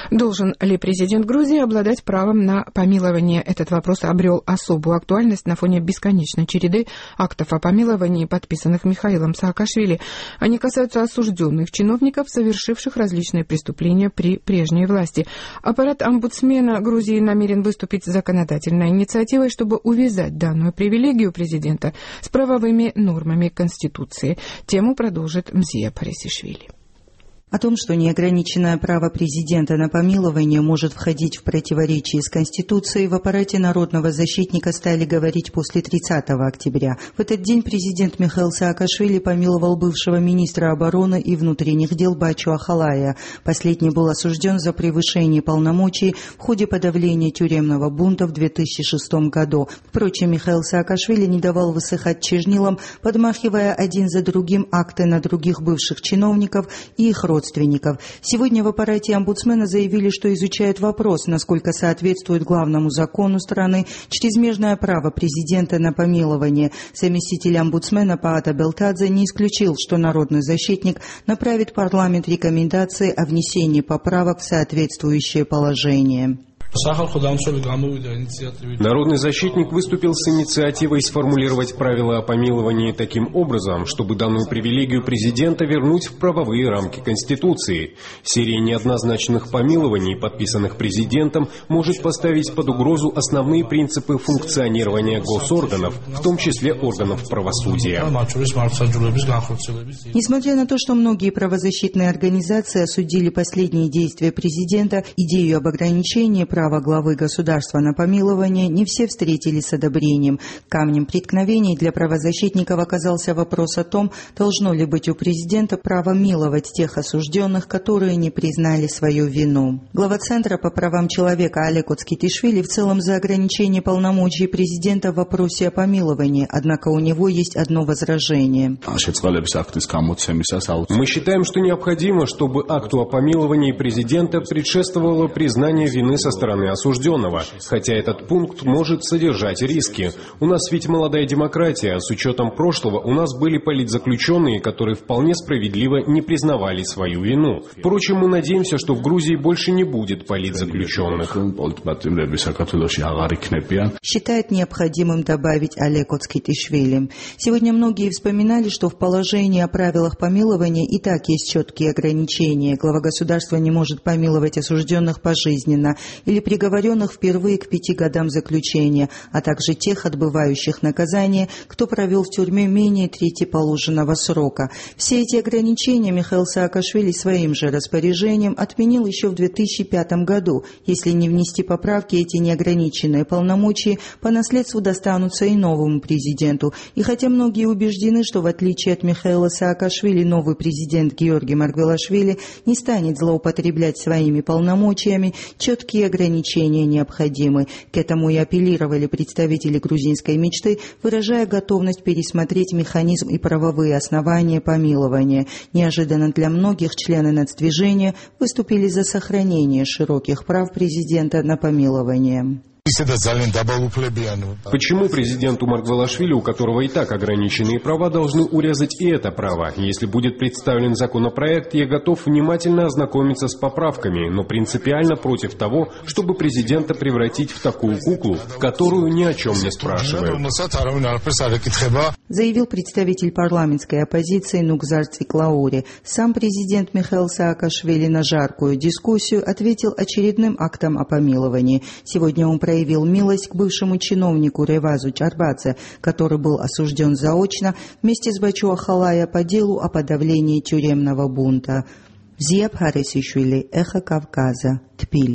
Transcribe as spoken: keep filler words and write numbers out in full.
Должен ли президент Грузии обладать правом на помилование? Этот вопрос обрел особую актуальность на фоне бесконечной череды актов о помиловании, подписанных Михаилом Саакашвили. Они касаются осужденных чиновников, совершивших различные преступления при прежней власти. Аппарат омбудсмена Грузии намерен выступить с законодательной инициативой, чтобы увязать данную привилегию президента с правовыми нормами Конституции. Тему продолжит Мзия Парисишвили. О том, что неограниченное право президента на помилование может входить в противоречие с Конституцией, в аппарате народного защитника стали говорить после тридцатого октября. В этот день президент Михаил Саакашвили помиловал бывшего министра обороны и внутренних дел Бачу Ахалая. Последний был осужден за превышение полномочий в ходе подавления тюремного бунта в две тысячи шестом году. Впрочем, Михаил Саакашвили не давал высыхать чернилам, подмахивая один за другим акты на других бывших чиновников и их родственников. родственников. Сегодня в аппарате омбудсмена заявили, что изучают вопрос, насколько соответствует главному закону страны чрезмерное право президента на помилование. Заместитель омбудсмена Паата Белтадзе не исключил, что народный защитник направит в парламент рекомендации о внесении поправок в соответствующее положение. Народный защитник выступил с инициативой сформулировать правила о помиловании таким образом, чтобы данную привилегию президента вернуть в правовые рамки Конституции. Серия неоднозначных помилований, подписанных президентом, может поставить под угрозу основные принципы функционирования госорганов, в том числе органов правосудия. Несмотря на то, что многие правозащитные организации осудили последние действия президента, идею об ограничении права главы государства на помилование, не все встретили с одобрением. Камнем преткновений для правозащитников оказался вопрос о том, должно ли быть у президента право миловать тех осужденных, которые не признали свою вину. Глава Центра по правам человека Олег Оцкитишвили в целом за ограничение полномочий президента в вопросе о помиловании, однако у него есть одно возражение. Мы считаем, что необходимо, чтобы акту о помиловании президента предшествовало признание вины со стороны осужденного, хотя этот пункт может содержать риски. У нас ведь молодая демократия, а с учетом прошлого у нас были политзаключенные, которые вполне справедливо не признавали свою вину. Впрочем, мы надеемся, что в Грузии больше не будет политзаключенных. Считает необходимым добавить Олег Оцкитишвили. Сегодня многие вспоминали, что в положении о правилах помилования и так есть четкие ограничения. Глава государства не может помиловать осужденных пожизненно или приговоренных впервые к пяти годам заключения, а также тех, отбывающих наказание, кто провел в тюрьме менее трети положенного срока. Все эти ограничения Михаил Саакашвили своим же распоряжением отменил еще в две тысячи пятом году. Если не внести поправки, эти неограниченные полномочия по наследству достанутся и новому президенту. И хотя многие убеждены, что в отличие от Михаила Саакашвили новый президент Георгий Маргвелашвили не станет злоупотреблять своими полномочиями, четкие ограничения необходимы. К этому и апеллировали представители грузинской мечты, выражая готовность пересмотреть механизм и правовые основания помилования. Неожиданно для многих члены нацдвижения выступили за сохранение широких прав президента на помилование. Почему президенту Маргвелашвили, у которого и так ограниченные права, должны урезать и это право? Если будет представлен законопроект, я готов внимательно ознакомиться с поправками, но принципиально против того, чтобы президента превратить в такую куклу, в которую ни о чем не спрашивают. Заявил представитель парламентской оппозиции Нукзар Цвиклаури. Сам президент Михаил Саакашвили на жаркую дискуссию ответил очередным актом о помиловании. Сегодня он проявил проявил милость к бывшему чиновнику Ревазу Чарбадзе, который был осужден заочно вместе с Бачу Ахалая по делу о подавлении тюремного бунта. Мзия Парисишвили, Эхо Кавказа, Тбилиси.